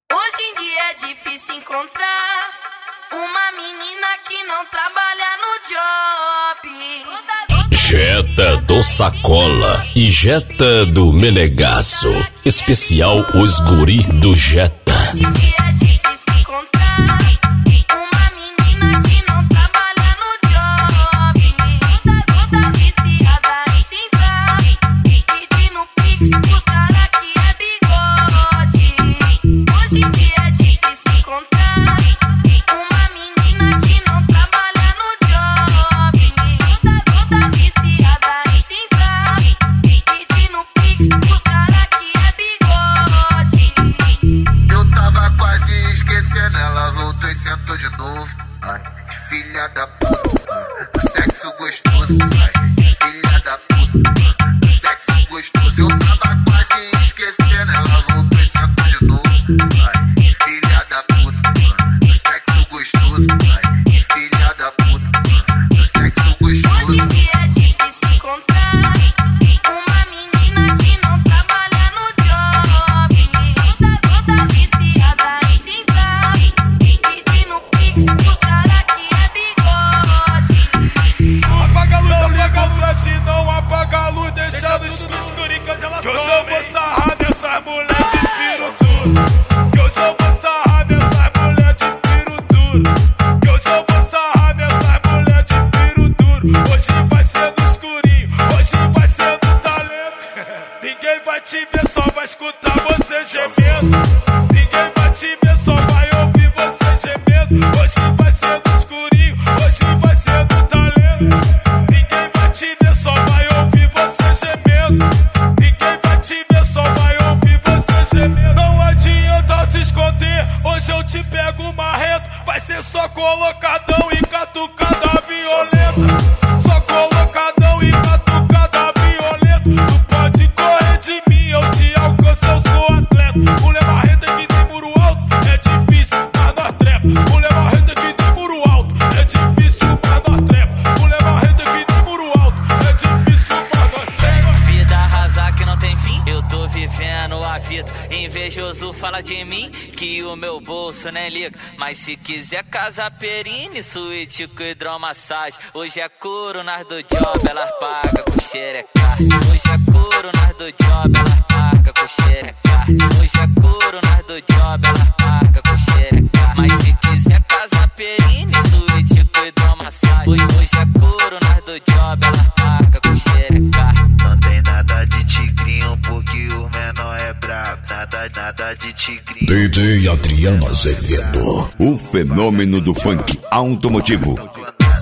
Hoje em dia é difícil encontrar uma menina que não trabalha no job. Jetta do Sacola e Jetta do Menegasso. Especial Os Guri do Jetta. De novo, ai, filha da puta, o sexo gostoso, ai, filha da puta, o sexo gostoso. Eu tava quase esquecendo, ela voltou e sentou de novo, ai, filha da puta, o sexo gostoso, ai, filha da puta, o sexo gostoso. Hoje em dia é difícil encontrar uma menina que não trabalha no job, toda viciada em se entrar, pedindo pix pros cara que é bigode. Não apaga a luz, apaga a luz, não apaga a luz, deixa tudo no escurinho que hoje ela toma. Que hoje eu vou sarrar dessas mulher de piro duro. Que hoje eu vou sarrar dessas mulher de piro duro. Que hoje eu vou sarrar dessas mulher de piro duro. Hoje vai ser no escurinho, hoje vai ser no talento. Ninguém vai te ver, só vai escutar você gemendo. Ninguém vai te ver, só vai ouvir você gemendo. Hoje vai ser no escurinho, hoje vai ser no talento. Ninguém vai te ver, só vai ouvir você gemendo. Ninguém vai te ver, só vai ouvir você gemendo. Não adianta se esconder, hoje eu te pego marreto. Vai ser só colocadão e catucada violenta. Só colocadão e catucada violenta. Tu pode correr de mim, eu te alcanço, eu sou atleta. Mulher marreta que tem muro alto, é difícil, mas nós trepa. Mulher marreta que tem muro alto, é difícil, mas nós trepa. Mulher marreta que tem muro alto, é difícil, mas nós trepa. Vida arrasar que não tem fim, eu tô vivendo a vida. Invejoso fala de mim que o meu bolso nem liga. Mas se quiser casa perine, suíte com hidromassagem. Hoje é couro nas do job, elas pagam com xerecar. Hoje é couro nas do job, elas pagam com xerecar. Hoje é couro nas do job, elas pagam com xerecar. Mas se quiser casa perine, suíte com hidromassagem. Hoje é couro nas do job, elas pagam com xerecar. Não tem nada de tigrinho porque o menor é brabo. Nada de tigrinho. DJ Adriano Azevedo, o fenômeno do funk automotivo. Eu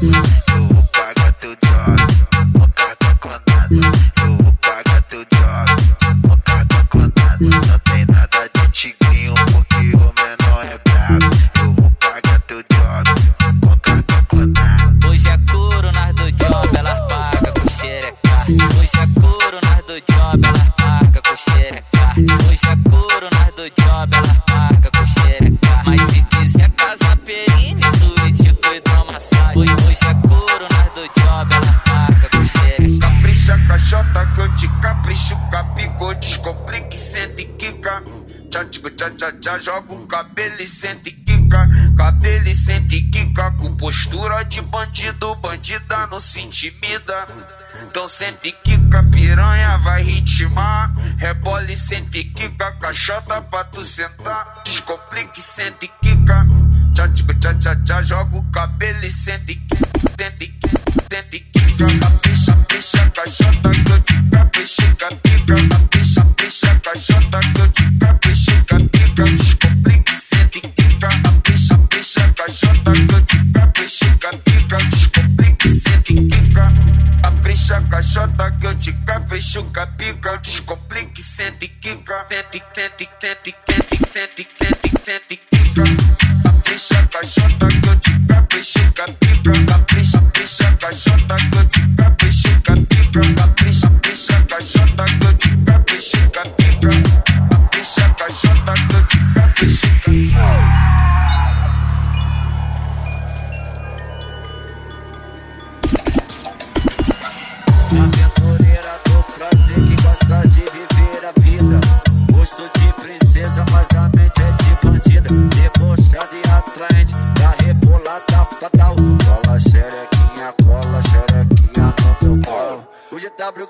vou pagar teu job, no cartão clonado. Eu vou pagar teu job, no cartão clonado. Não tem nada de tigrinho porque o menor é brabo. Eu vou pagar teu job, no cartão clonado. Hoje é couro nas do job, elas pagam com xerecar. Hoje é couro nas do job, elas pagam com xerecar. Hoje é couro nas do job, elas pagam com xerecar. Mas se quiser casa perine, suíte com hidromassagem. Hoje é couro nas do job, elas pagam com xerecar. Capricha, caixota que eu te capricho, capico, descomplique, sente e quica. Tchá, tchico, tchá, tchá, tchá, joga o cabelo e sente e quica. Cabelo e sente e quica. Com postura de bandido, bandida não se intimida. Então sente e quica, piranha vai ritmar. Rebola e sente e quica, caixota pra tu sentar. Descomplique, sente e quica. Tchá, tchico, tchá, tchá, tchá, joga o cabelo e sente e quica. Sente e quica, sente e quica. Capricha, capricha, caixota que eu te capricho, capica. Capricha, capricha, caixota que eu te capricho, capica. Descomplique, sente e quica. Capricha, capricha, caixota que eu te capricho, capica. Descomplique, sente e quica. Capricha, caixota que eu te capricho, capica. Descomplique, sente e quica. Sente, sente, sente, sente, sente, sente, sente, quica. Capricha, caixota que eu te capricho, capica. Capricha, capricha, caixota que eu te capricho, capica. Capricha, capricha, caixota que eu te capricho, capica. Capricha, caixota que eu te capricho, capica. Aventureira do prazer que gosta de viver a vida. Gosto de princesa, mas a mente é de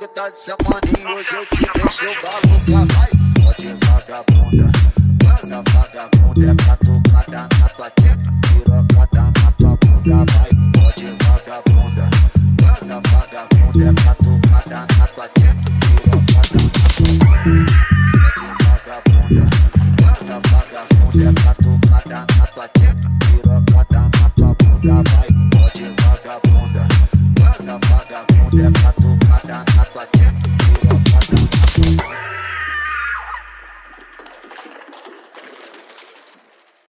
tá de semana e hoje eu te deixo maluca. Vai, pode vagabunda, essa vagabunda é catucada na tua teta, pirocada na tua bunda. Vai, pode vagabunda, essa vagabunda é catucada na tua teta, pirocada na tua bunda. Pode vagabunda, essa vagabunda é catucada na tua teta, pirocada na tua bunda. Vai, pode vagabunda, essa vagabunda é catucada.